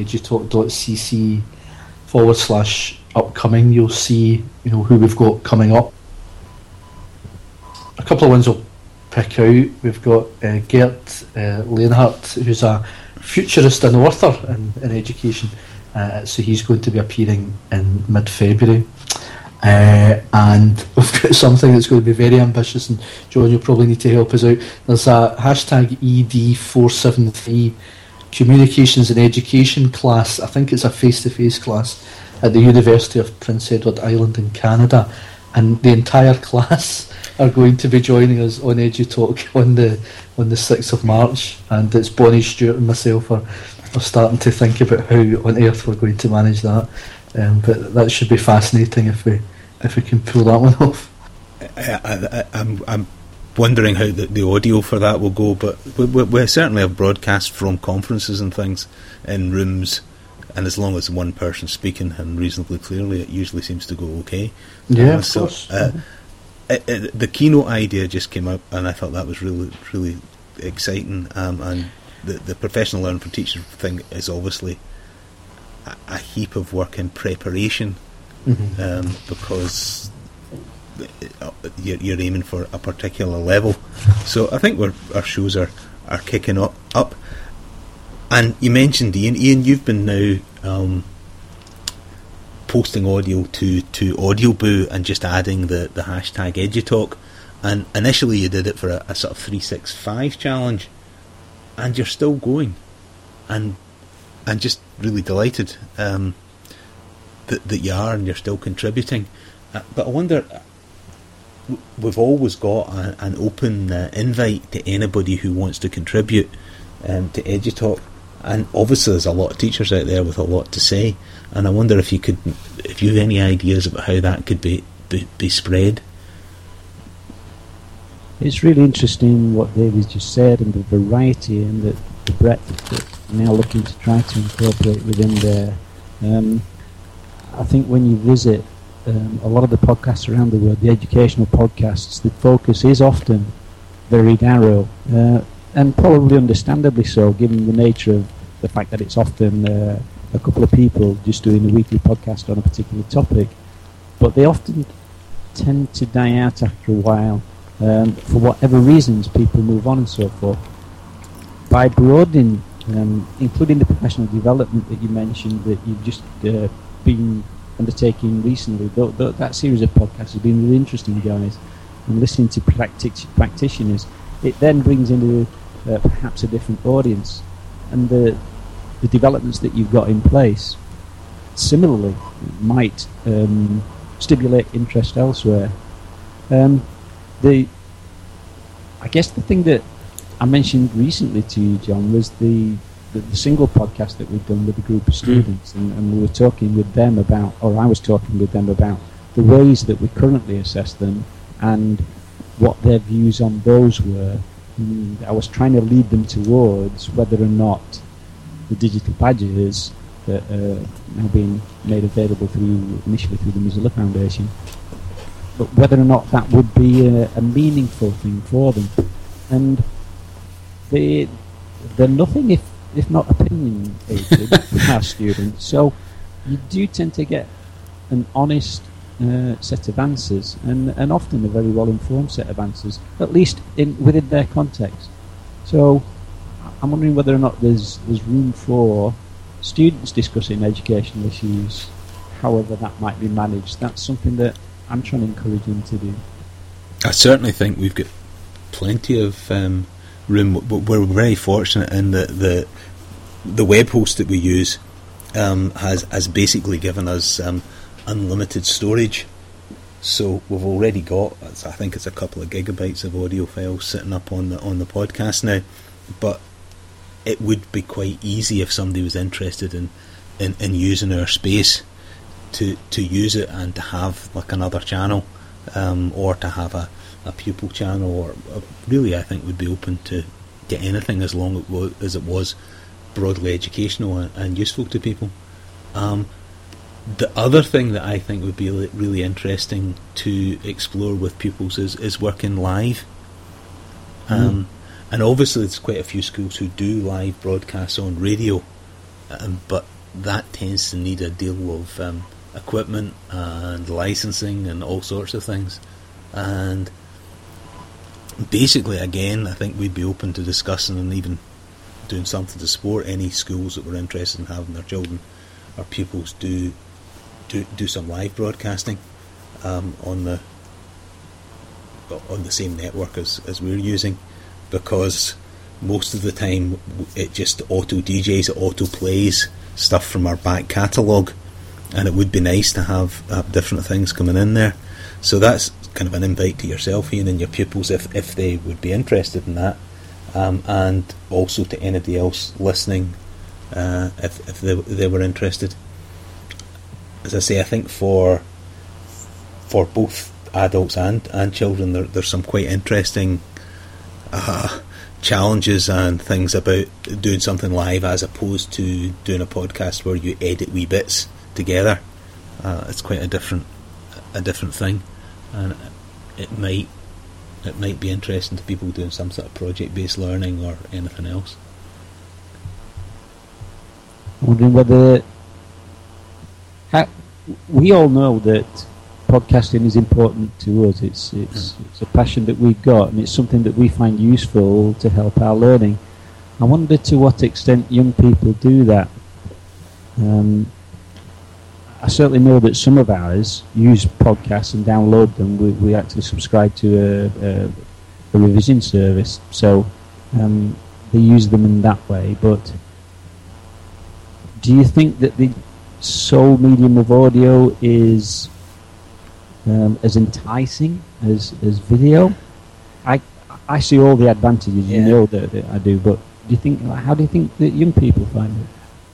edutalk.cc/upcoming, you'll see who we've got coming up. A couple of ones I'll pick out. We've got Gert Leonhardt, who's a futurist and author in education, so he's going to be appearing in mid-February, and we've got something that's going to be very ambitious, and John, you'll probably need to help us out. There's a #ED473 Communications in Education class. I think it's a face-to-face class at the University of Prince Edward Island in Canada, and the entire class are going to be joining us on EduTalk on the 6th of March, and it's Bonnie Stewart and myself are starting to think about how on earth we're going to manage that, but that should be fascinating if we can pull that one off.
I'm wondering how the audio for that will go, but we certainly have broadcast from conferences and things in rooms, and as long as one person's speaking and reasonably clearly, it usually seems to go okay.
Yeah, of course.
The keynote idea just came up, and I thought that was really, really exciting. And the professional learning for teachers thing is obviously a heap of work in preparation, because you're aiming for a particular level. So I think our shows are kicking up. And you mentioned Ian. Ian, you've been now posting audio to AudioBoo and just adding the hashtag EduTalk, and initially you did it for a sort of 365 challenge, and you're still going, and just really delighted that you are, and you're still contributing. But I wonder, we've always got an open invite to anybody who wants to contribute to EduTalk. And obviously there's a lot of teachers out there with a lot to say, and I wonder if you have any ideas about how that could be spread.
It's really interesting what David just said, and the variety and the breadth that we're now looking to try to incorporate within there. I think when you visit a lot of the podcasts around the world, the educational podcasts, the focus is often very narrow, and probably understandably so, given the nature of the fact that it's often a couple of people just doing a weekly podcast on a particular topic. But they often tend to die out after a while, for whatever reasons people move on and so forth. By broadening, including the professional development that you mentioned that you've just been undertaking recently, that series of podcasts has been really interesting, guys, and listening to practitioners, it then brings into perhaps a different audience, and the developments that you've got in place similarly might stimulate interest elsewhere. I guess the thing that I mentioned recently to you, John, was the single podcast that we've done with a group of students, and we were talking with them about, or I was talking with them about the ways that we currently assess them and what their views on those were. I was trying to lead them towards whether or not the digital badges that are now being made available initially through the Mozilla Foundation, but whether or not that would be a meaningful thing for them. And they're nothing if not opinionated from our students. So you do tend to get an honest set of answers, and often a very well-informed set of answers, at least within their context. So I'm wondering whether or not there's room for students discussing educational issues, however that might be managed. That's something that I'm trying to encourage them to do.
I certainly think we've got plenty of room. We're very fortunate in that the web host that we use has basically given us unlimited storage, so we've already got, I think it's a couple of gigabytes of audio files sitting up on the podcast now. But it would be quite easy if somebody was interested in using our space to use it and to have like another channel, or to have a pupil channel, or really I think would be open to anything as long as it was broadly educational and useful to people. The other thing that I think would be really interesting to explore with pupils is working live. And obviously there's quite a few schools who do live broadcasts on radio, but that tends to need a deal of equipment and licensing and all sorts of things. And basically, again, I think we'd be open to discussing and even doing something to support any schools that were interested in having their children or pupils do some live broadcasting on the same network as we're using, because most of the time it just auto DJs, it auto plays stuff from our back catalogue, and it would be nice to have different things coming in there. So that's kind of an invite to yourself, Ian, and your pupils if they would be interested in that, and also to anybody else listening if they were interested. As I say, I think for both adults and children, there's some quite interesting challenges and things about doing something live as opposed to doing a podcast where you edit wee bits together. It's quite a different thing, and it might be interesting to people doing some sort of project-based learning or anything else.
I'm wondering whether we all know that podcasting is important to us. It's a passion that we've got, and it's something that we find useful to help our learning. I wonder to what extent young people do that. I certainly know that some of ours use podcasts and download them. We actually subscribe to a revision service, so they use them in that way. But do you think that the sole medium of audio is as enticing as video? I see all the advantages, you know that I do, but how do you think that young people find it?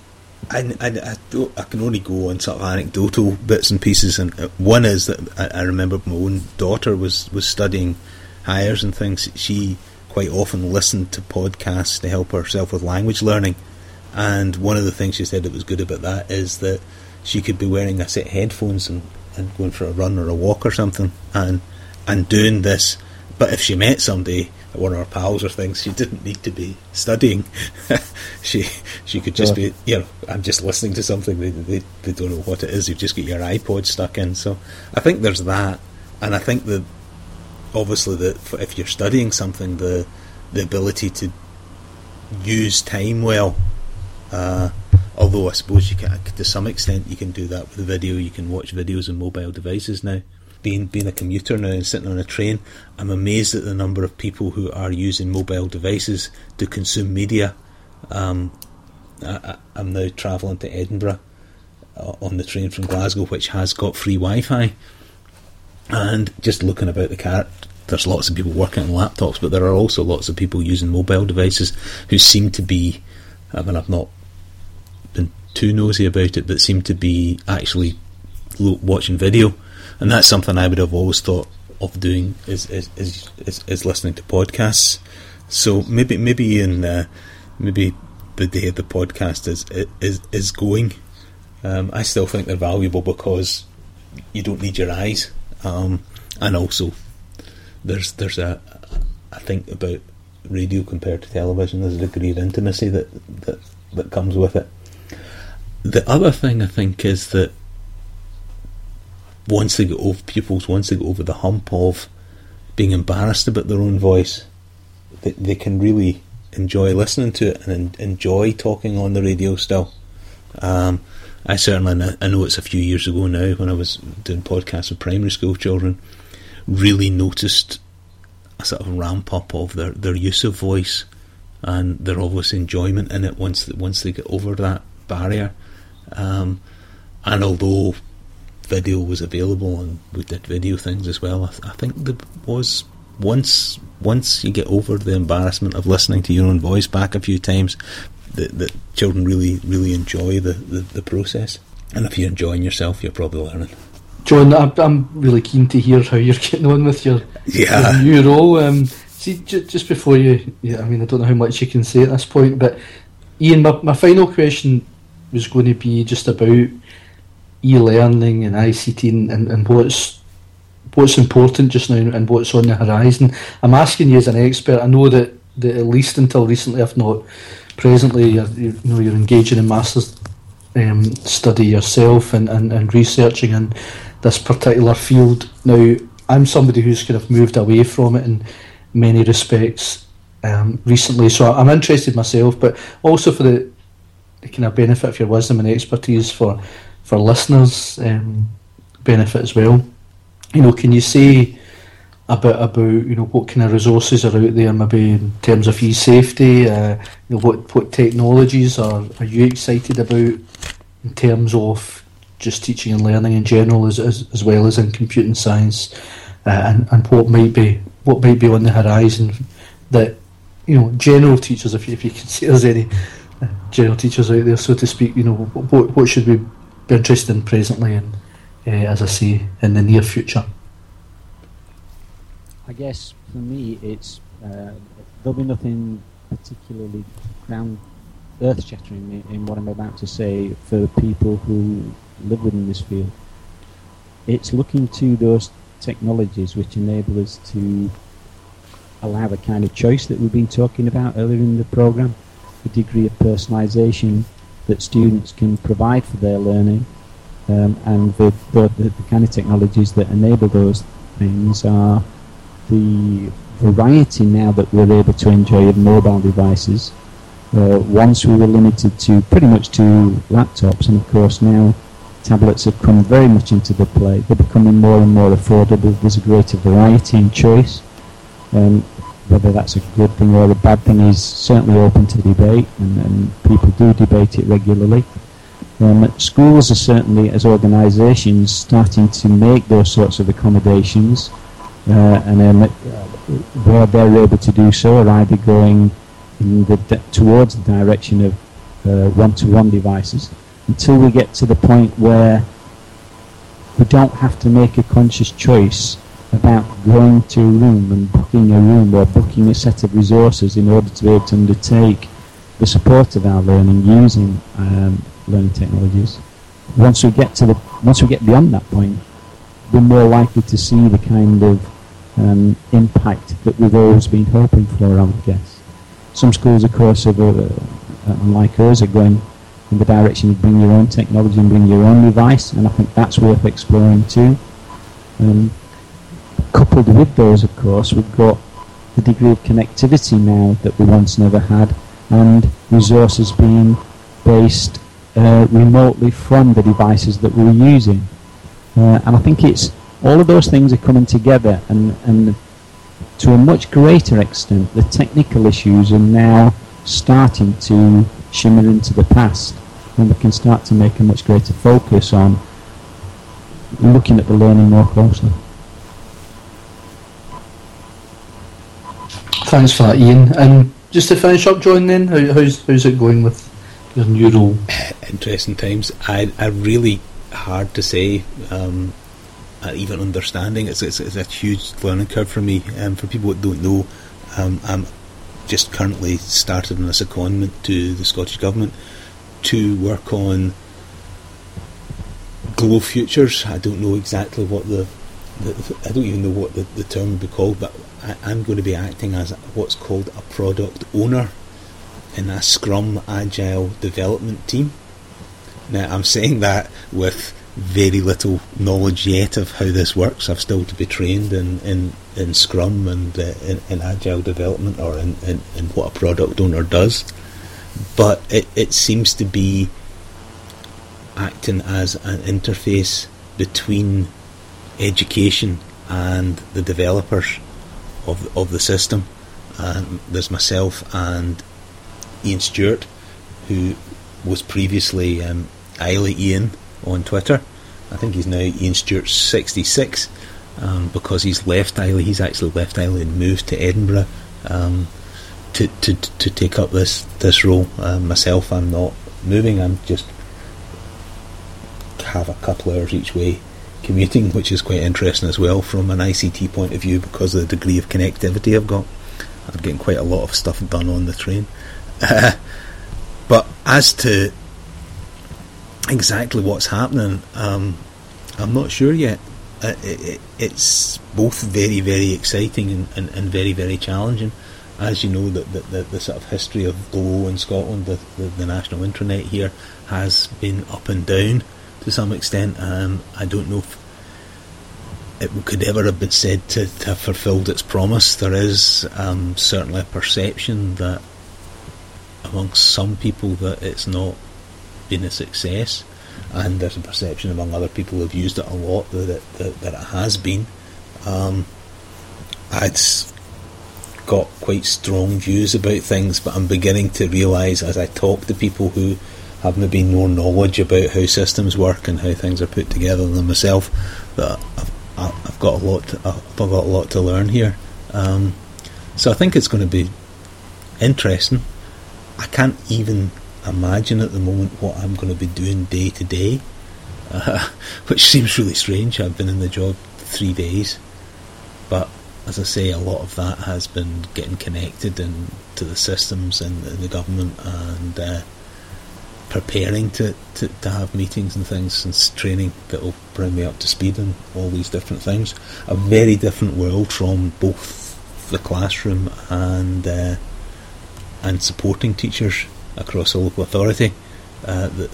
I can only go on sort of anecdotal bits and pieces, and one is that I remember my own daughter was studying hires and things. She quite often listened to podcasts to help herself with language learning, and one of the things she said that was good about that is that she could be wearing a set of headphones and going for a run or a walk or something and doing this. But if she met somebody, one of her pals or things, she didn't need to be studying. she could just be, I'm just listening to something. They don't know what it is. You've just got your iPod stuck in. So I think there's that, and I think that obviously that if you're studying something, the ability to use time well. Although I suppose you can, to some extent, you can do that with video. You can watch videos on mobile devices now. Being a commuter now and sitting on a train, I'm amazed at the number of people who are using mobile devices to consume media. I'm now travelling to Edinburgh on the train from Glasgow, which has got free Wi-Fi, and just looking about the car, there's lots of people working on laptops, but there are also lots of people using mobile devices who seem to be, I've not been too nosy about it, but seem to be actually watching video. And that's something I would have always thought of doing is listening to podcasts. So maybe the day the podcast is going. I still think they're valuable because you don't need your eyes, and also there's a I think about radio compared to television. There's a degree of intimacy that comes with it. The other thing I think is that once they get over the hump of being embarrassed about their own voice, they can really enjoy listening to it and enjoy talking on the radio still. I know it's a few years ago now, when I was doing podcasts with primary school children, really noticed a sort of ramp up of their use of voice and their obvious enjoyment in it once they get over that barrier. And although video was available and we did video things as well, I think there was once you get over the embarrassment of listening to your own voice back a few times, that children really enjoy the process. And if you're enjoying yourself, you're probably learning.
John, I'm really keen to hear how you're getting on with your new role. See, just before you, I mean, I don't know how much you can say at this point, but Ian, my final question was going to be just about e-learning and ICT and what's important just now and what's on the horizon. I'm asking you as an expert. I know that at least until recently, if not presently, you're engaging in master's study yourself and researching in this particular field. Now, I'm somebody who's kind of moved away from it in many respects recently, so I'm interested myself, but also for the kind of benefit of your wisdom and expertise for listeners' benefit as well. Can you say a bit about what kind of resources are out there, maybe in terms of e-safety? What technologies are you excited about in terms of just teaching and learning in general, as well as in computing science, and what might be on the horizon that general teachers, if you can say there's any general teachers out there, so to speak, what should we be interested in presently and as I say, in the near future?
I guess for me it's there'll be nothing particularly earth-shattering in what I'm about to say for people who live within this field. It's looking to those technologies which enable us to allow the kind of choice that we've been talking about earlier in the programme, the degree of personalisation that students can provide for their learning, and the kind of technologies that enable those things are the variety now that we're able to enjoy of mobile devices. Once we were limited to pretty much to laptops, and of course now tablets have come very much into the play. They're becoming more and more affordable. There's a greater variety and choice. Whether that's a good thing or a bad thing is certainly open to debate, and people do debate it regularly. Schools are certainly, as organisations, starting to make those sorts of accommodations, and where they're able to do so are either going in towards the direction of one-to-one devices, until we get to the point where we don't have to make a conscious choice about going to a room and booking a room or booking a set of resources in order to be able to undertake the support of our learning using learning technologies. Once we get beyond that point, we're more likely to see the kind of impact that we've always been hoping for, I would guess. Some schools, of course, unlike us, are going in the direction of bring your own technology and bring your own device, and I think that's worth exploring too. Coupled with those, of course, we've got the degree of connectivity now that we once never had, and resources being based remotely from the devices that we're using. And I think it's all of those things are coming together, and to a much greater extent, the technical issues are now starting to shimmer into the past, and we can start to make a much greater focus on looking at the learning more closely.
Thanks for that, Ian. And just to finish up, John, then, how's it going with your new role?
Interesting times. I really hard to say. Even understanding, it's a huge learning curve for me. For people that don't know, I'm just currently started on a secondment to the Scottish Government to work on Glow Futures. I don't know exactly what I don't even know what the term would be called, but I'm going to be acting as what's called a product owner in a Scrum Agile development team. Now, I'm saying that with very little knowledge yet of how this works. I've still to be trained in Scrum and in Agile development, or in what a product owner does. But it seems to be acting as an interface between education and the developers of the system. There's myself and Ian Stewart, who was previously Eiley Ian on Twitter. I think he's now Ian Stewart 66, because he's left Eiley. He's actually left Eiley and moved to Edinburgh to take up this role. Myself, I'm not moving. I'm just have a couple hours each way commuting, which is quite interesting as well from an ICT point of view because of the degree of connectivity I've got. I'm getting quite a lot of stuff done on the train. But as to exactly what's happening, I'm not sure yet. It's both very, very exciting and very, very challenging. As you know, the sort of history of Glow in Scotland, the national intranet here, has been up and down to some extent. I don't know if it could ever have been said to have fulfilled its promise. There is certainly a perception that amongst some people that it's not been a success, and there's a perception among other people who've used it a lot that it has been. I'd got quite strong views about things, but I'm beginning to realise as I talk to people who have maybe more knowledge about how systems work and how things are put together than myself, that I've got a lot to learn here. So I think it's going to be interesting. I can't even imagine at the moment what I'm going to be doing day to day, which seems really strange. I've been in the job 3 days, but as I say, a lot of that has been getting connected to the systems and the government, and preparing to have meetings and things and training that will bring me up to speed on all these different things. A very different world from both the classroom and supporting teachers across the local authority. The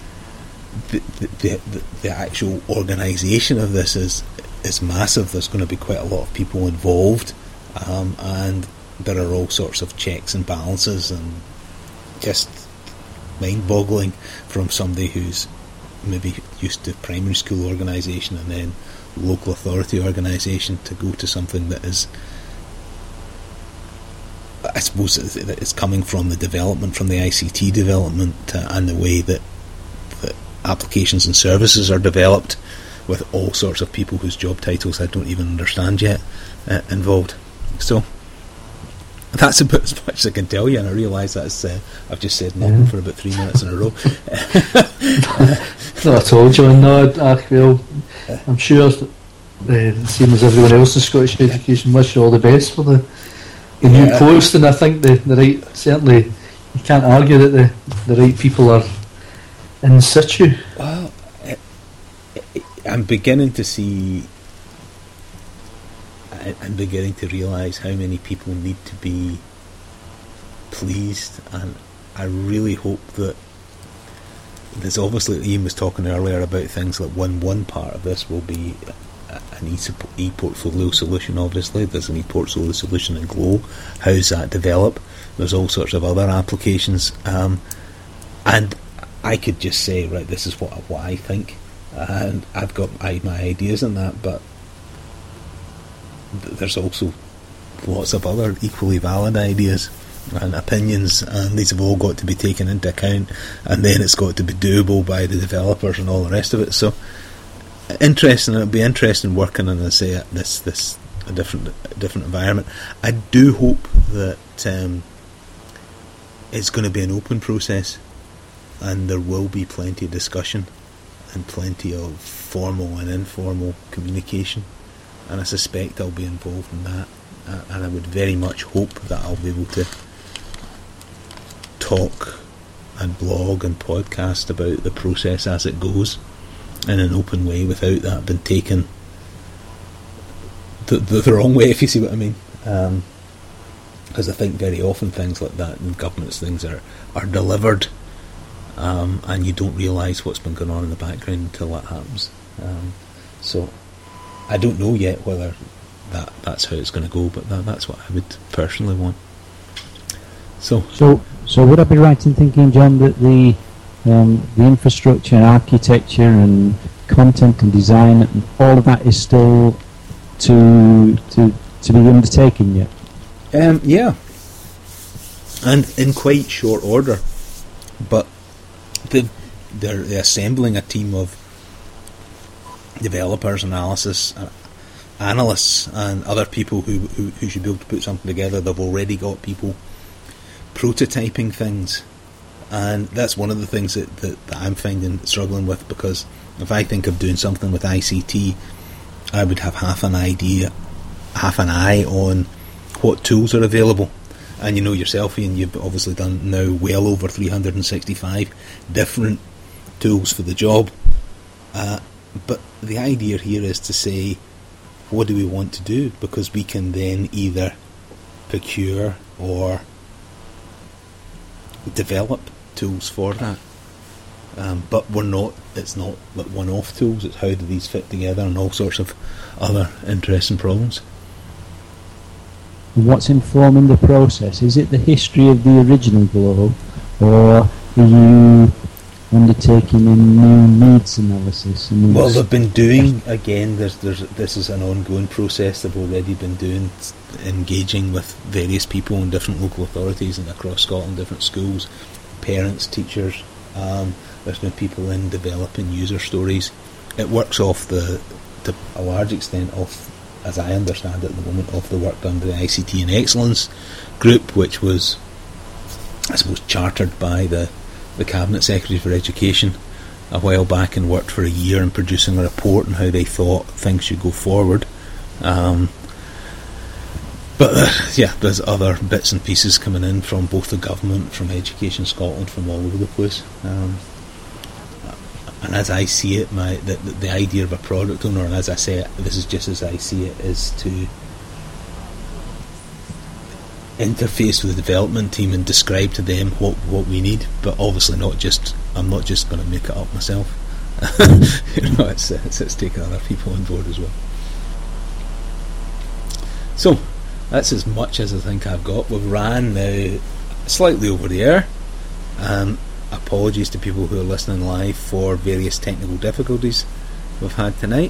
actual organisation of this is massive. There's going to be quite a lot of people involved, and there are all sorts of checks and balances, and just mind-boggling from somebody who's maybe used to primary school organisation and then local authority organisation to go to something that is, I suppose it's coming from the development, from the ICT development, and the way that applications and services are developed, with all sorts of people whose job titles I don't even understand yet involved. So that's about as much as I can tell you, and I realise that's I've just said nothing for about 3 minutes in a row.
Not at all, John. No, well, I'm sure, same as everyone else in Scottish education, wish you all the best for the new post, and I think the right, certainly you can't argue that the right people are in situ.
Well, I'm beginning to see, I'm beginning to realise how many people need to be pleased, and I really hope that there's, obviously Ian was talking earlier about things like one part of this will be an e-portfolio solution. Obviously there's an e-portfolio solution in Glow. How's that develop? There's all sorts of other applications, and I could just say, right, this is what I think, and I've got my ideas on that, but there's also lots of other equally valid ideas and opinions, and these have all got to be taken into account, and then it's got to be doable by the developers and all the rest of it. So interesting. It'll be interesting working in, as I say, this a different environment. I do hope that it's going to be an open process, and there will be plenty of discussion and plenty of formal and informal communication, and I suspect I'll be involved in that, and I would very much hope that I'll be able to talk and blog and podcast about the process as it goes in an open way, without that being taken the wrong way, if you see what I mean. Because I think very often things like that in government's things are delivered, and you don't realise what's been going on in the background until that happens. So I don't know yet whether that's how it's going to go, but that's what I would personally want. So
would I be right in thinking, John, that the infrastructure and architecture and content and design and all of that is still to be undertaken yet?
Yeah, and in quite short order, but they're assembling a team of developers, analysts, and other people who should be able to put something together. They've already got people prototyping things, and that's one of the things that I'm finding struggling with, because If I think of doing something with ICT, I would have half an eye on what tools are available. And you know yourself, Ian, you've obviously done now well over 365 different tools for the job. But the idea here is to say, what do we want to do? Because we can then either procure or develop tools for that. But it's not like one-off tools, it's how do these fit together and all sorts of other interesting problems.
What's informing the process? Is it the history of the original Globe, or are you undertaking a new needs analysis?
Well, they've been doing, again, this is an ongoing process. They've already been doing, engaging with various people in different local authorities and across Scotland, different schools, parents, teachers. There's been people in developing user stories. It works off to a large extent off, as I understand it at the moment, of the work done by the ICT and Excellence group, which was, I suppose, chartered by the Cabinet Secretary for Education a while back, and worked for a year in producing a report on how they thought things should go forward. But there's other bits and pieces coming in from both the government, from Education Scotland, from all over the place. And as I see it, the idea of a product owner, and as I say it, this is just as I see it, is to interface with the development team and describe to them what we need, but obviously I'm not just going to make it up myself. It's taking other people on board as well. So that's as much as I think I've got. We've ran now slightly over the air. Apologies to people who are listening live for various technical difficulties we've had tonight.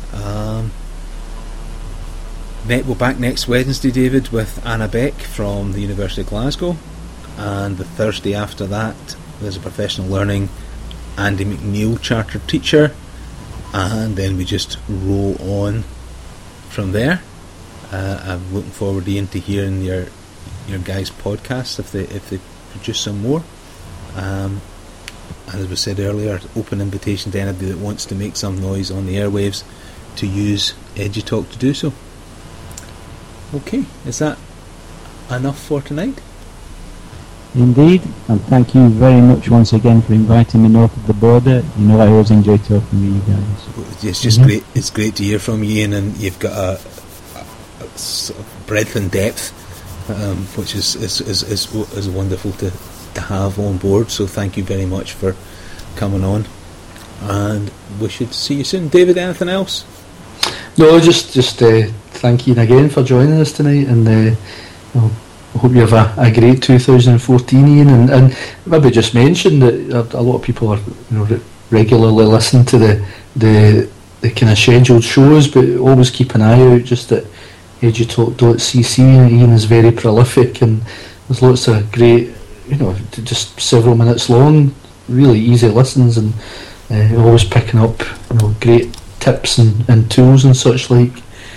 We're back next Wednesday, David, with Anna Beck from the University of Glasgow, and the Thursday after that there's a professional learning Andy McNeil chartered teacher, and then we just roll on from there. I'm looking forward, Ian, to hearing your guys' podcasts if they produce some more. And as we said earlier, open invitation to anybody that wants to make some noise on the airwaves to use EduTalk to do so. Okay, is that enough for tonight?
Indeed, and thank you very much once again for inviting me north of the border. You know I always enjoy talking to you guys.
It's just great. It's great to hear from you, Ian, and you've got a sort of breadth and depth, which is wonderful to have on board. So thank you very much for coming on, and we should see you soon. David, anything else?
No, just thank you again for joining us tonight, and I hope you have a great 2014, Ian, and maybe just mention that a lot of people are regularly listening to the kind of scheduled shows, but always keep an eye out just at edutalk.cc. Ian is very prolific, and there's lots of great, just several minutes long, really easy listens, and always picking up great tips and tools and such like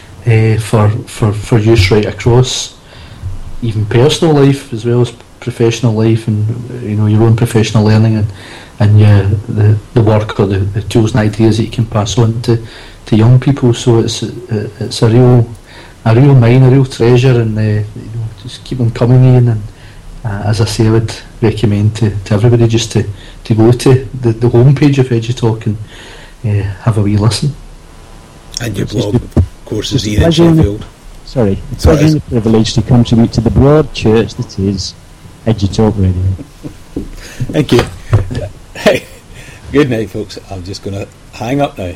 for use right across even personal life as well as professional life, and your own professional learning, and the work or the tools and ideas that you can pass on to young people. So it's a real mine, a real treasure, and just keep them coming in. And as I say, I would recommend to everybody just to go to the homepage of EduTalk and have a wee listen.
And your blog, of course, is Ian in Sheffield.
Sorry, it's a privilege to contribute to the broad church that is EduTalk Radio.
Thank you. Hey, good night, folks. I'm just going to hang up now.